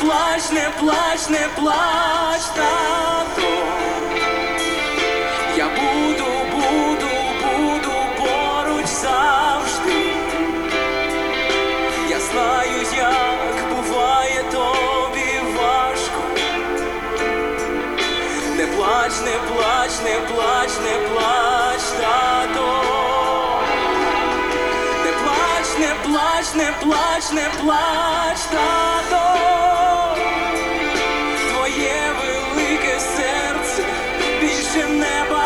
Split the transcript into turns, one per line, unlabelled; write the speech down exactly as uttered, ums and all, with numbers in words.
плач, не плач, не плач, тато. Я буду, буду, буду поруч завжди. Я знаю, як буває тобі важко. Не плач, не плач, не плач, не плач, тато. Не плач, не плач, не плач, не плач, тато. Твоє велике серце більше не бачить.